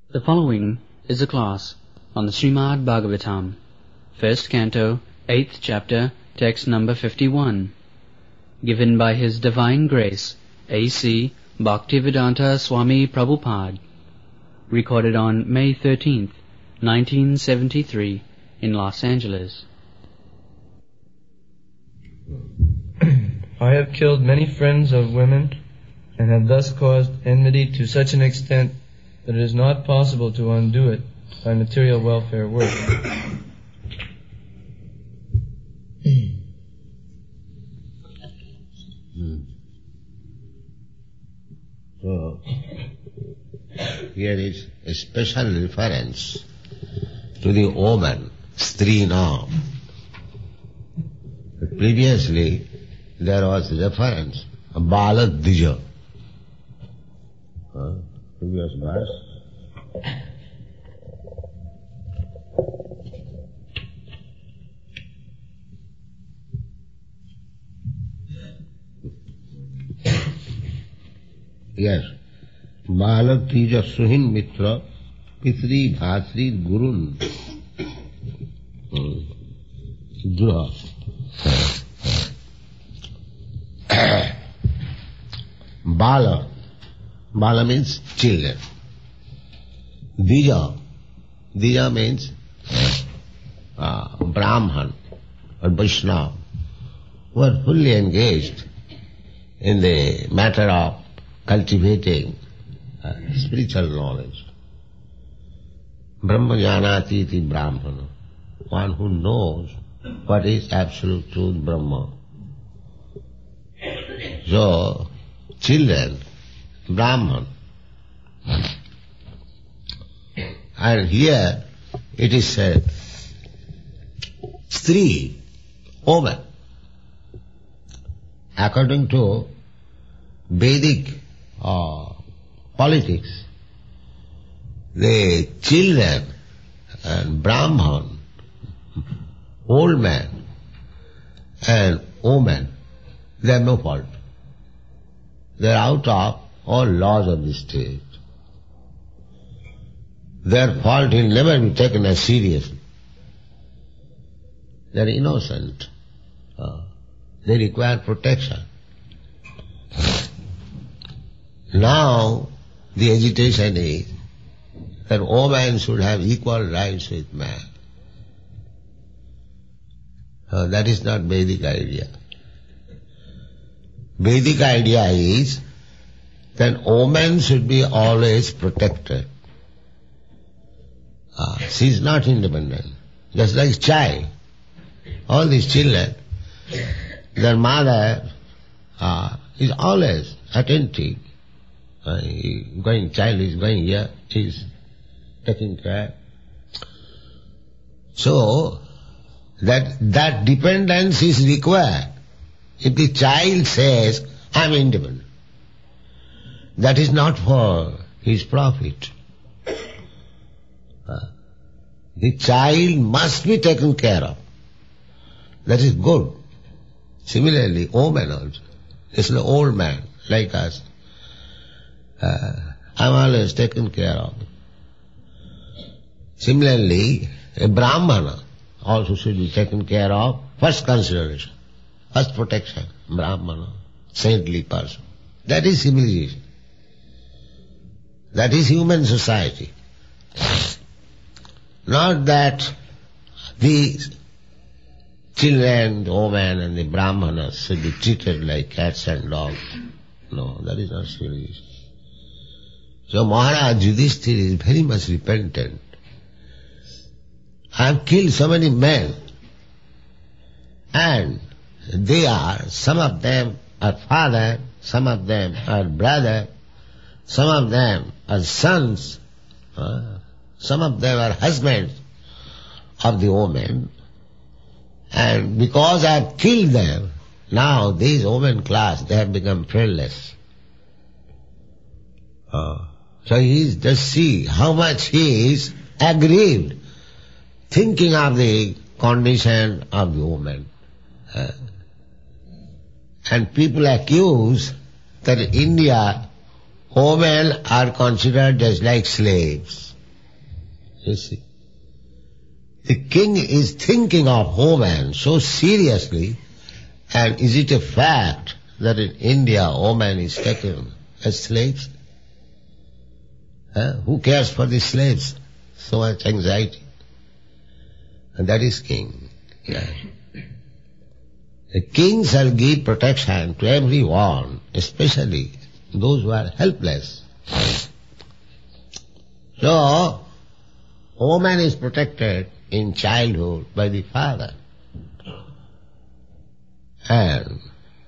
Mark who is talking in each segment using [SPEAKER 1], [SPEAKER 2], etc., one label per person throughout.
[SPEAKER 1] The following is a class on the Srimad Bhagavatam, first canto, 8th chapter, text number 51, given by His Divine Grace, A.C. Bhaktivedanta Swami Prabhupada, recorded on May 13th, 1973, in Los Angeles.
[SPEAKER 2] I have killed many friends of women and have thus caused enmity to such an extent that it is not possible to undo it by material welfare work.
[SPEAKER 3] So, here is a special reference to the woman, Stri now. Previously, there was reference, Bala Dija. Previous verse. Yes. Balak Tija Suhin Mitra Pitri Bhatri Gurun Druha. Bala. Bala means children. Dija. Dija means Brahman or Vaishnava who are fully engaged in the matter of cultivating spiritual knowledge. Brahma janati iti Brahmana. One who knows what is absolute truth, Brahma. So, children, Brahman. And here it is said, Stri, woman. According to Vedic politics, the children and Brahman, old man and woman, they have no fault. They are out of all laws of the state. Their fault will never be taken as seriously. They are innocent. They require protection. Now, the agitation is that woman should have equal rights with man. That is not Vedic idea. Vedic idea is that woman should be always protected. She is not independent. Just like child. All these children, their mother is always attentive. Child is going here, she is taking care. So, that dependence is required. If the child says, I am independent, that is not for his profit. The child must be taken care of. That is good. Similarly, woman also. It's an old man like us. I'm always taken care of. Similarly, a Brahmana also should be taken care of. First consideration, first protection, Brahmana, saintly person. That is civilization. That is human society. Not that the children, the women and the Brahmanas should be treated like cats and dogs. No, that is not civilization. So Maharaj Yudhishthira is very much repentant. I have killed so many men, and they are, some of them are father, some of them are brother, some of them are sons, some of them are husbands of the woman, and because I have killed them, now these women class, they have become friendless. So just see how much he is aggrieved, thinking of the condition of the woman. And people accuse that in India, women are considered just like slaves. You see. The king is thinking of woman so seriously, and is it a fact that in India woman is taken as slaves? Who cares for the slaves? So much anxiety. And that is king. Yeah. The king shall give protection to everyone, especially those who are helpless. So, woman is protected in childhood by the father. And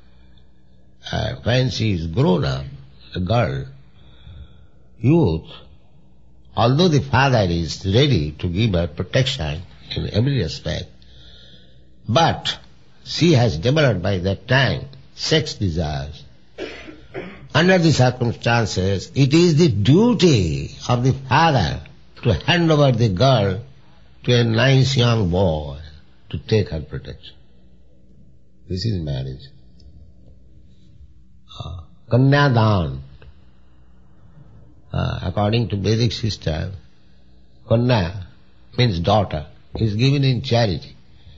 [SPEAKER 3] when she is grown up, a girl, youth, although the father is ready to give her protection in every respect, but she has developed by that time sex desires. Under the circumstances, it is the duty of the father to hand over the girl to a nice young boy to take her protection. This is marriage. Kanyadan. According to Vedic system, Kanya means daughter, is given in charity.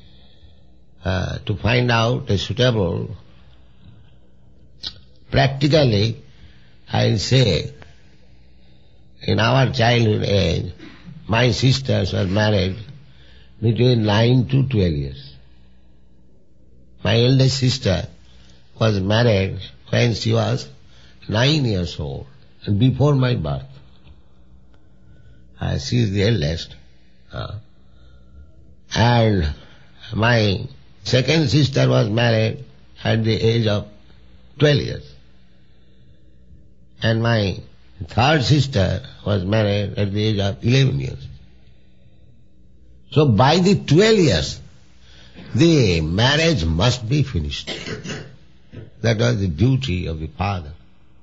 [SPEAKER 3] To find out a suitable, practically, I'll say, in our childhood age, my sisters were married between 9 to 12 years. My eldest sister was married when she was 9 years old, and before my birth. She is the eldest. And my second sister was married at the age of 12 years. And my third sister was married at the age of 11 years. So by the 12 years, the marriage must be finished. That was the duty of the father.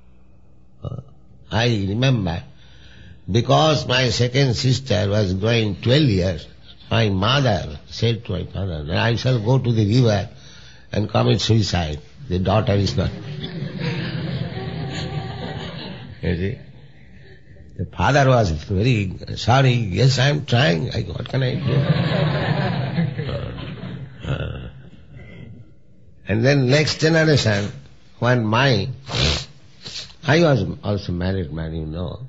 [SPEAKER 3] I remember, because my second sister was growing 12 years, my mother said to my father, I shall go to the river and commit suicide. The daughter is not. You see? The father was very sorry. Yes, I am trying. What can I do? And then next generation, when I was also married man, you know.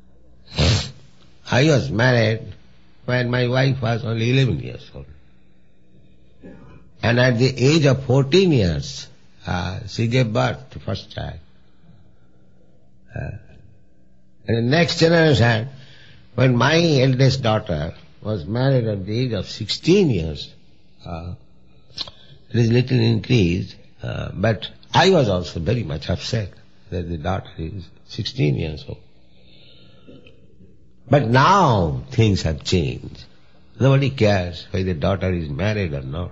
[SPEAKER 3] I was married when my wife was only 11 years old. And at the age of 14 years, she gave birth to first child. And the next generation, when my eldest daughter was married at the age of 16 years, it is little increased, but I was also very much upset that the daughter is 16 years old. But now things have changed. Nobody cares whether the daughter is married or not.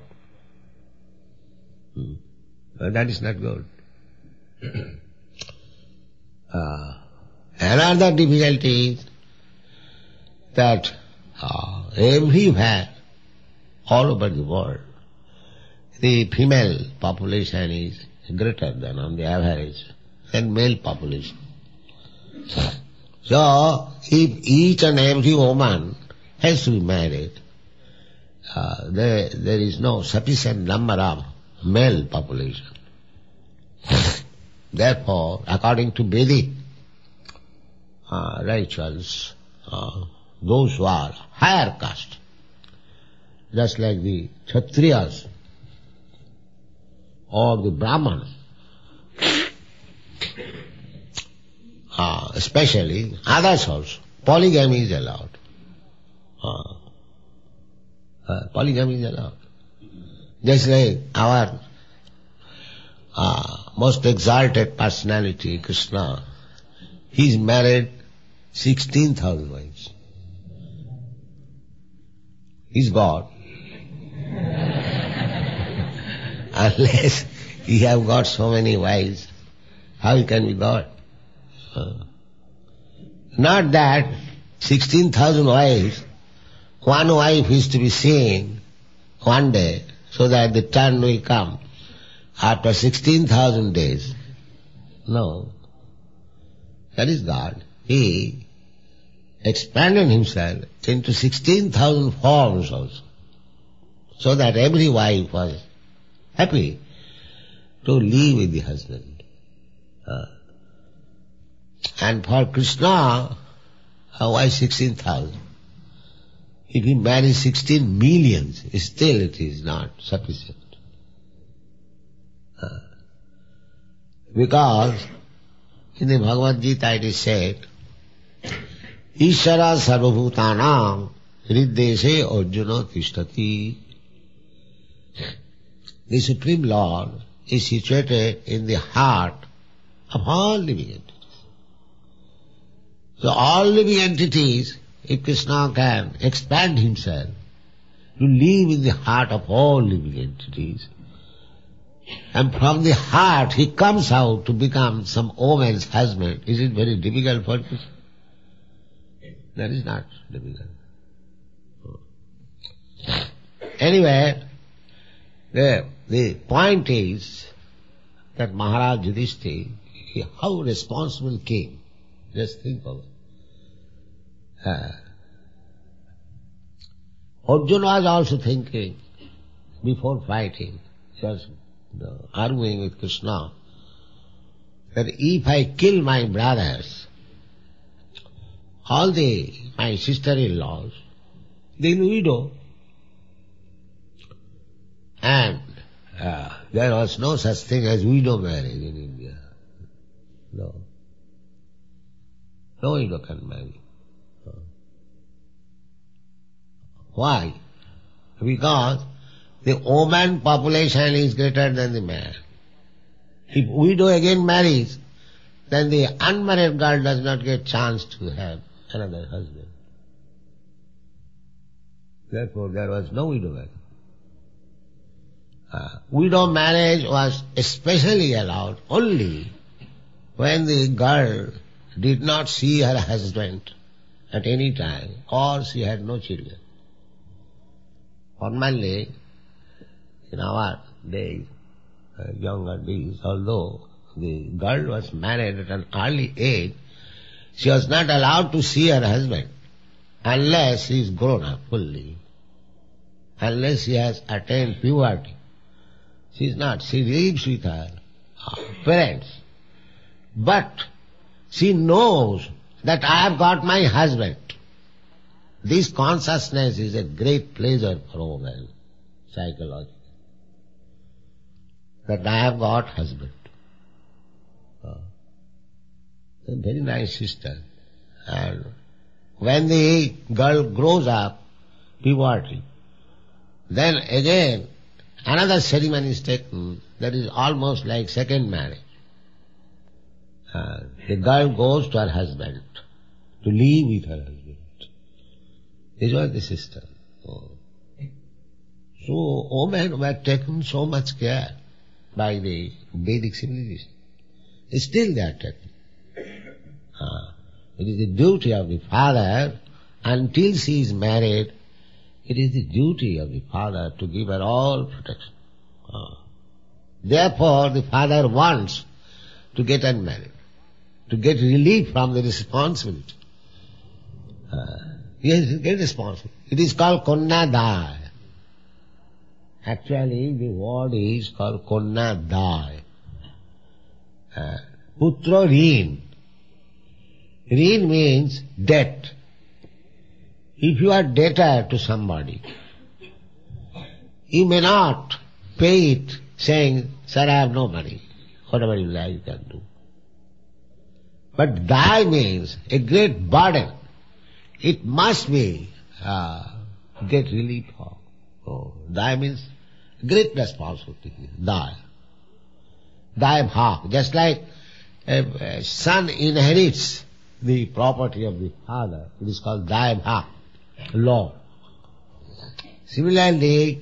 [SPEAKER 3] That is not good. Another difficulty is that everywhere, all over the world, the female population is greater than on the average than male population. So, if each and every woman has to be married, there is no sufficient number of male population. Therefore, according to Vedic rituals, those who are higher caste, just like the Kshatriyas or the Brahmanas, especially others also, polygamy is allowed. Polygamy is allowed. Just like our most exalted personality, Krishna, he's married 16,000 wives. He's God. Unless he have got so many wives, how he can be God? Not that 16,000 wives, one wife is to be seen one day, so that the turn will come after 16,000 days. No. That is God. He expanded himself into 16,000 forms also, so that every wife was happy to live with the husband. And for Krishna, why 16,000? If he marries 16 millions, still it is not sufficient. Because in the Bhagavad Gita it is said, Ishara sarvabhutanam hriddeshe arjuna tishtati. The Supreme Lord is situated in the heart of all living entities. So all living entities, if Krishna can expand himself to live in the heart of all living entities, and from the heart he comes out to become some woman's husband, is it very difficult for Krishna? That is not difficult. Anyway, the point is that Maharaj Yudhishthira, how responsible king, just think of it. Arjuna was also thinking, before fighting, he was arguing with Krishna, that if I kill my brothers, all my sister-in-laws, they will widow. And there was no such thing as widow marriage in India. No. No widow can marry. Why? Because the woman population is greater than the man. If widow again marries, then the unmarried girl does not get chance to have another husband. Therefore there was no widow marriage. Widow marriage was especially allowed only when the girl did not see her husband at any time, or she had no children. Formerly, in our days, younger days, although the girl was married at an early age, she was not allowed to see her husband unless she is grown up fully, unless she has attained puberty. She is not. She lives with her parents. But she knows that I have got my husband. This consciousness is a great pleasure for a woman, psychologically. That I have got husband. A very nice sister. And when the girl grows up, puberty, then again another ceremony is taken that is almost like second marriage. The girl goes to her husband to live with her husband. This was the system. So women were taken so much care by the Vedic civilization. Still they are taken. It is the duty of the father, until she is married, it is the duty of the father to give her all protection. Therefore the father wants to get unmarried, to get relief from the responsibility. He has to get responsible. It is called Konnadai. Actually the word is called Konnadai. Putra Rin. Rin means debt. If you are debtor to somebody, you may not pay it saying, sir, I have no money. Whatever you like, you can do. But Dai means a great burden. It must be get relief of. So, Dai means great responsibility. Dai. Dai bhag. Just like a son inherits the property of the father, it is called Dai bhag, law. Similarly,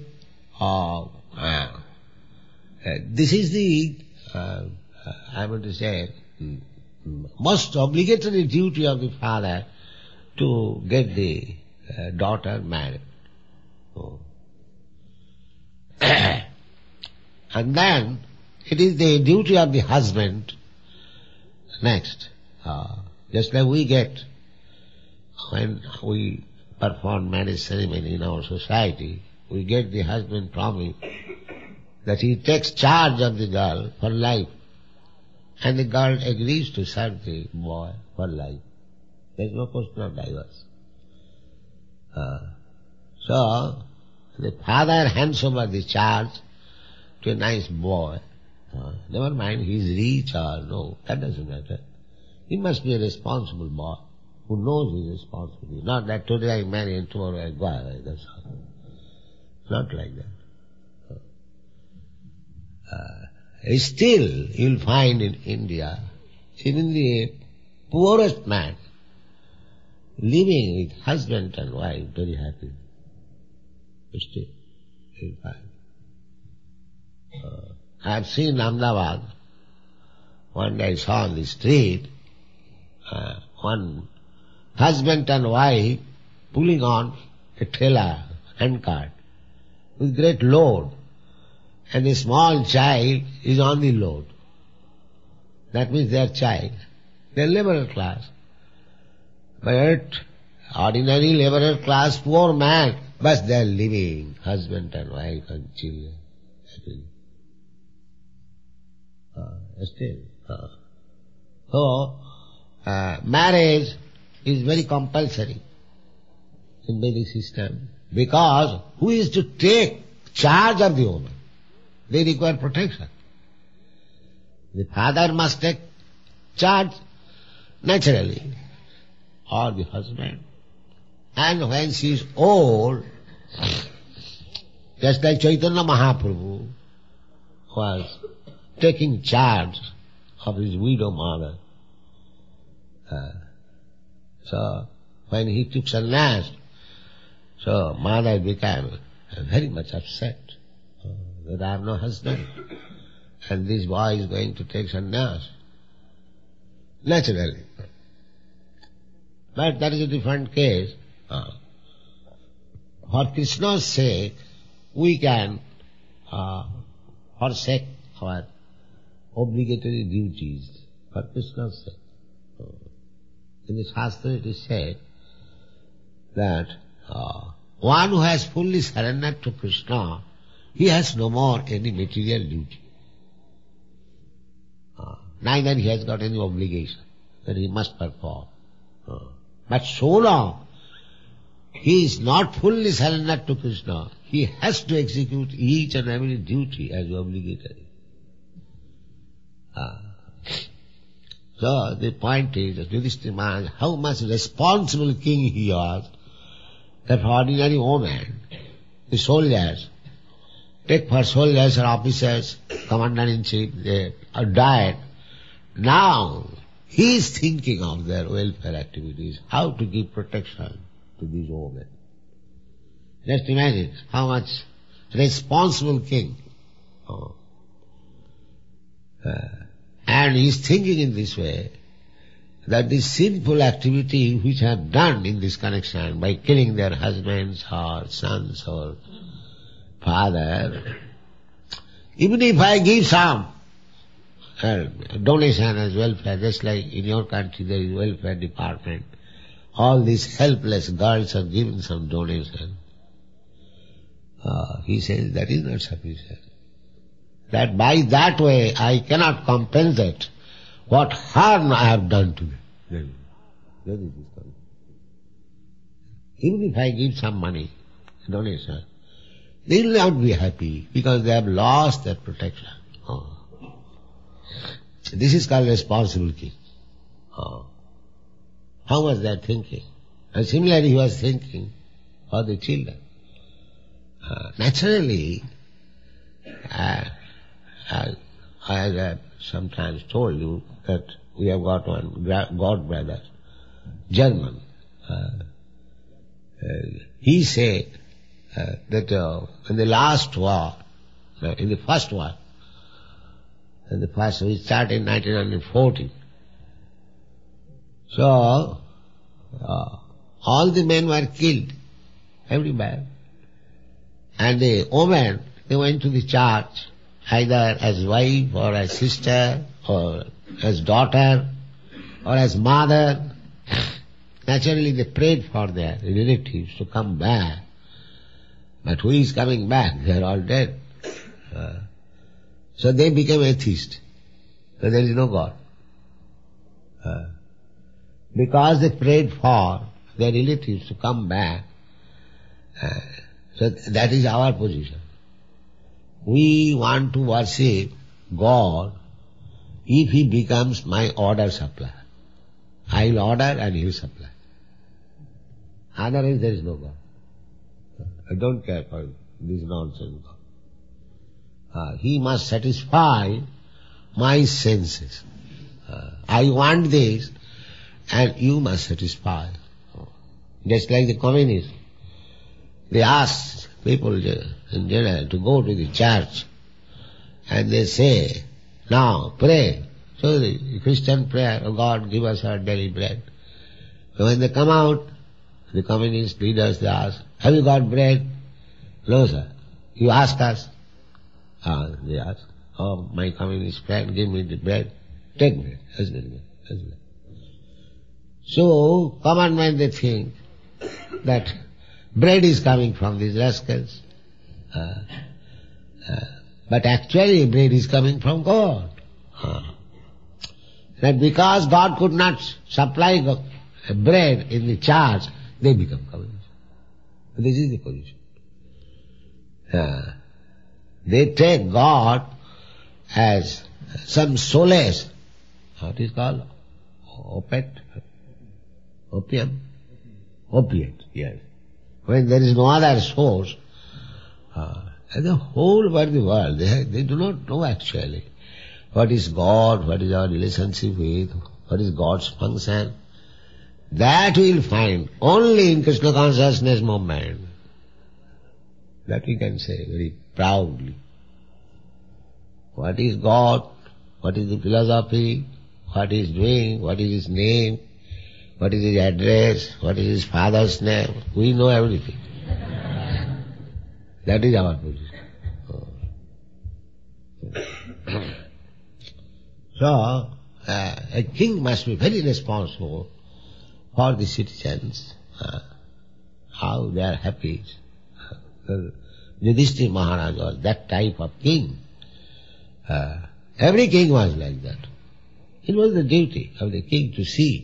[SPEAKER 3] this is the, I want to say, most obligatory duty of the father to get the daughter married. And then it is the duty of the husband next. Just like we get when we perform marriage ceremony in our society, we get the husband promise that he takes charge of the girl for life, and the girl agrees to serve the boy for life. There is no question of divorce. So the father hands over the charge to a nice boy. Never mind he is rich or no, that doesn't matter. He must be a responsible boy who knows his responsibility. Not that today I marry and tomorrow I go away, that's all. Not like that. Still, you'll find in India, even the poorest man living with husband and wife very happy. Still, you'll find. I have seen Ahmedabad. One day I saw on the street one husband and wife pulling on a trailer, handcart, with great load, and a small child is on the load. That means their child. They are labourer class. But ordinary labourer class, poor man, but they are living, husband and wife and children. So, marriage is very compulsory in Vedic system, because who is to take charge of the woman? They require protection. The father must take charge naturally, or the husband. And when she is old, just like Chaitanya Mahaprabhu was taking charge of his widow mother. So when he took sannyas, so mother became very much upset that I have no husband and this boy is going to take sannyas. Naturally. But that is a different case. For Krishna's sake, we can forsake our obligatory duties for Krishna's sake. In the Shastra it is said that one who has fully surrendered to Krishna, he has no more any material duty. Neither he has got any obligation that he must perform. But so long he is not fully surrendered to Krishna, he has to execute each and every duty as obligatory. So the point is that Yudhishthira Maharaj, how much responsible king he was, that ordinary woman, the soldiers, take for soldiers or officers, commander-in-chief, they are died. Now he is thinking of their welfare activities, how to give protection to these women. Just imagine how much responsible king. And he is thinking in this way, that this sinful activity which I have done in this connection by killing their husbands or sons or father, even if I give some donation as welfare, just like in your country there is welfare department, all these helpless girls are given some donation. He says that is not sufficient. That by that way I cannot compensate what harm I have done to them. Even if I give some money, donation, they will not be happy because they have lost their protection. This is called responsible king. How much they are thinking. And similarly he was thinking for the children. Naturally, I have sometimes told you that we have got one god brother, German. He said that in the last war, in the first war, we started in 1940. So, all the men were killed, everybody. And the women, they went to the church, either as wife or as sister or as daughter or as mother. Naturally they prayed for their relatives to come back. But who is coming back? They are all dead. So they became atheists. So there is no God. Because they prayed for their relatives to come back. So that is our position. We want to worship God if He becomes my order supplier. I will order and He will supply. Otherwise there is no God. I don't care for this nonsense God. He must satisfy my senses. I want this and you must satisfy. Just like the communists. They ask people in general to go to the church and they say, now pray. So the Christian prayer, oh God, give us our daily bread. So when they come out, the communist leaders, they ask, have you got bread? No, sir. You ask us. They ask, oh, my communist friend, give me the bread. Take bread. So, common men, they think that bread is coming from these rascals. But actually bread is coming from God. That because God could not supply bread in the church, they become communists. This is the position. They take God as some solace. What is called? Opium? Opiate, yes. When there is no other source, and the whole world, they do not know actually what is God, what is our relationship with, what is God's function. That we will find only in Krishna consciousness movement. That we can say very proudly. What is God? What is the philosophy? What he is doing? What is his name? What is his address? What is his father's name? We know everything. That is our position. So, a king must be very responsible for the citizens, how they are happy. Yudhishthira Maharaj was that type of king. Every king was like that. It was the duty of the king to see.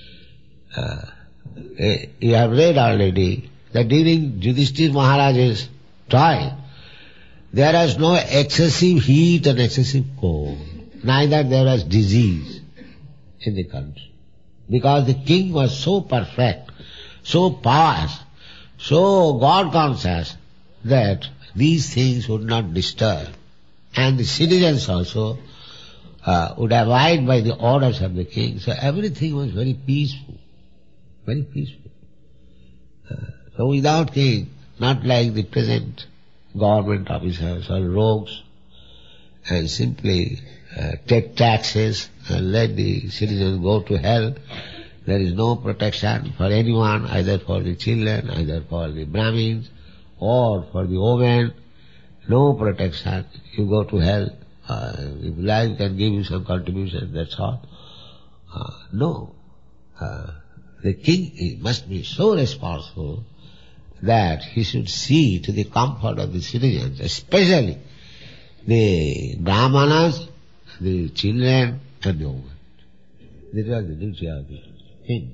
[SPEAKER 3] You have read already that during Yudhishthira Maharaj's time, there was no excessive heat and excessive cold. Neither there was disease in the country. Because the king was so perfect, so pious, so God-conscious, that these things would not disturb. And the citizens also would abide by the orders of the king. So everything was very peaceful. Very peaceful. So without king, not like the present government officers or rogues, and simply take taxes and let the citizens go to hell. There is no protection for anyone, either for the children, either for the Brahmins, or for the women. No protection. You go to hell. If life can give you some contribution, that's all. No. The king must be so responsible that he should see to the comfort of the citizens, especially the Brahmanas, the children, and the women. This was the duty of the king.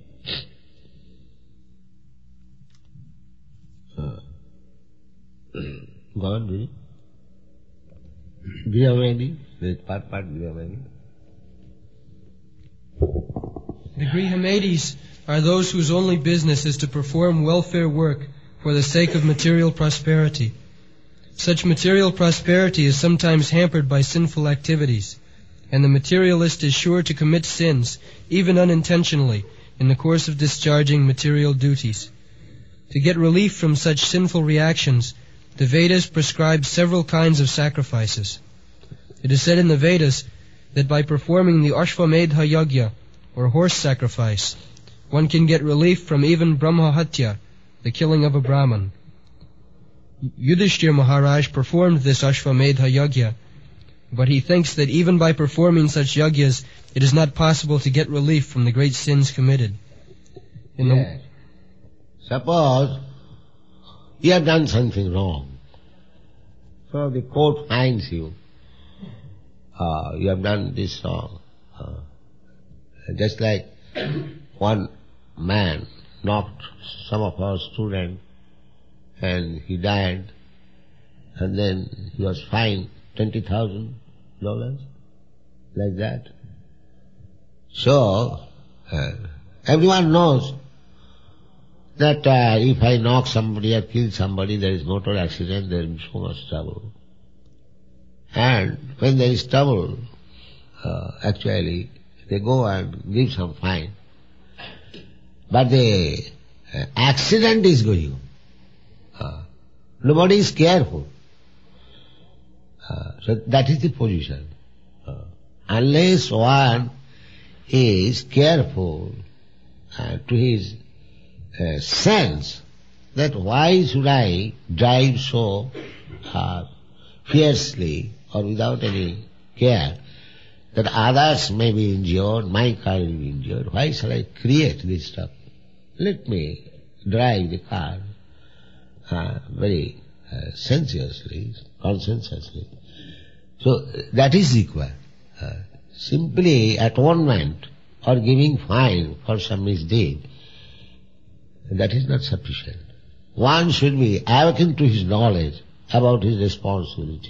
[SPEAKER 3] Go on, do you have any? Part, do you have any?
[SPEAKER 2] The Grihamatis are those whose only business is to perform welfare work for the sake of material prosperity. Such material prosperity is sometimes hampered by sinful activities, and the materialist is sure to commit sins, even unintentionally, in the course of discharging material duties. To get relief from such sinful reactions, the Vedas prescribe several kinds of sacrifices. It is said in the Vedas that by performing the Ashvamedha Yajna, or horse sacrifice, one can get relief from even Brahmahatya, the killing of a Brahman. Yudhishthira Maharaj performed this Ashvamedha Yajna, but he thinks that even by performing such yajnas, it is not possible to get relief from the great sins committed.
[SPEAKER 3] Yes. Suppose you have done something wrong. So the court finds you. You have done this wrong. Just like one man knocked some of our students and he died, and then he was fined $20,000, like that. So, everyone knows that if I knock somebody or kill somebody, there is motor accident, there is so much trouble. And when there is trouble, actually, they go and give some fine. But the accident is going on. Nobody is careful. So that is the position. Unless one is careful to his sense that why should I drive so fiercely or without any care that others may be injured, my car will be injured. Why shall I create this stuff? Let me drive the car very sensuously, conscientiously. So that is required. Simply atonement or giving fine for some misdeed, that is not sufficient. One should be awakened to his knowledge about his responsibility.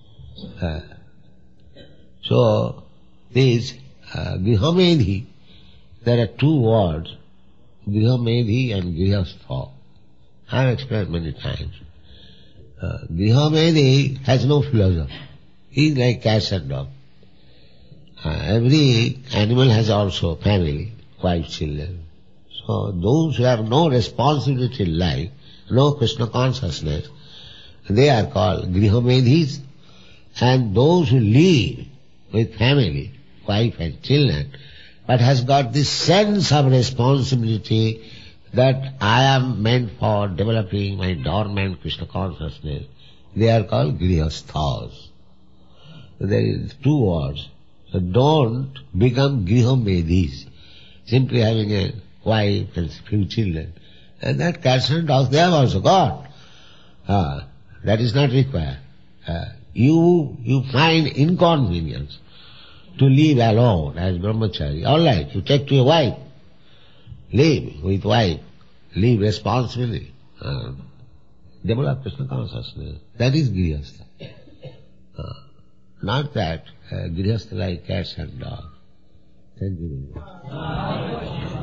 [SPEAKER 3] So this Grihamedhi, there are two words, Grihamedhi and Grihastha. I have explained many times. Grihamedhi has no philosophy. He is like cat and dog. Every animal has also family, wife, children. So those who have no responsibility in life, no Krishna consciousness, they are called Grihamedhis. And those who live with family, wife and children, but has got this sense of responsibility that I am meant for developing my dormant Krishna consciousness, they are called Grihasthas. So there is two words. So don't become Grihamedhis, simply having a wife and few children. And that cats and dogs they have also got. That is not required. You find inconvenience to live alone as brahmachari. All right, you take to your wife, live with wife, live responsibly, develop Krishna consciousness. That is Grihastha. Not that Grihastha like cats and dogs. Thank you very much.